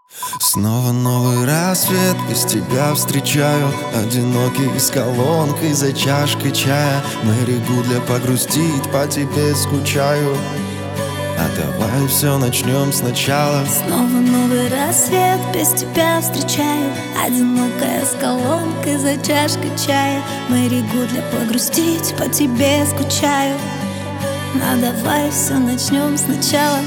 Снова новый рассвет, без тебя встречаю. Одинокий с колонкой за чашкой чая. На берегу для погрустить, по тебе скучаю. А давай все начнем сначала. Снова новый рассвет, без тебя встречаю. Одинокая с колонкой за чашкой чая. На берегу для погрустить, по тебе скучаю. А давай все начнем сначала.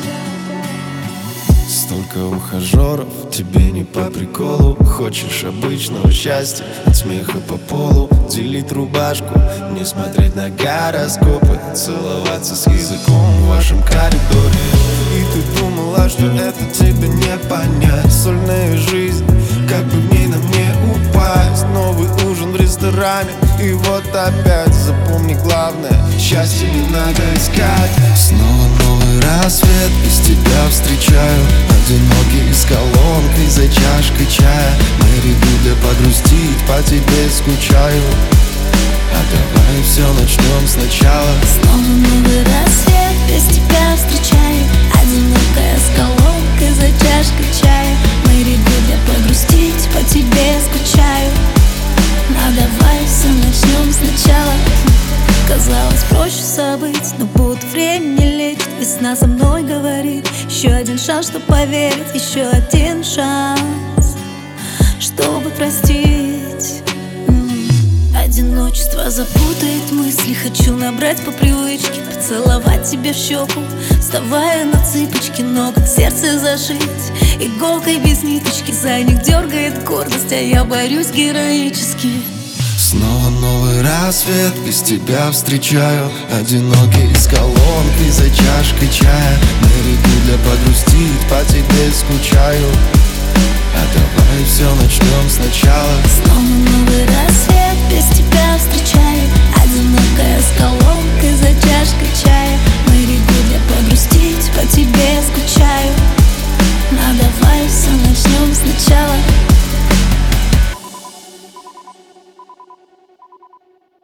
Столько ухажеров, тебе не по приколу. Хочешь обычного счастья, от смеха по полу. Делить рубашку, не смотреть на гороскопы. Целоваться с языком в вашем коридоре. И ты думала, что это тебе не понять. Сольная жизнь, как бы в ней нам не упасть. Новый ужин в ресторане, и вот опять. Запомни главное, счастье не надо искать. Снова новый рассвет, без тебя встречаю. Одинокий с колонкой за чашкой чая. На берегу для погрустить, по тебе скучаю. А давай все начнем сначала. Снова новый рассвет, без тебя встречаю. Одинокая с колонкой за чашкой чая. На берегу для погрустить, по тебе скучаю. А давай все начнем сначала. Казалось проще забыть, но будто время не лечит. Весна со мной говорит: еще один шанс, чтобы поверить. Еще один шанс, чтобы простить. Одиночество запутает мысли. Хочу набрать по привычке, поцеловать тебя в щеку, вставая на цыпочки, но как сердце зашить иголкой без ниточки. За них дергает гордость, а я борюсь героически. Снова новый рассвет, без тебя встречаю. Одинокий с колонкой за чашкой чая. На берегу для погрустить, по тебе скучаю. А давай все начнем сначала. Снова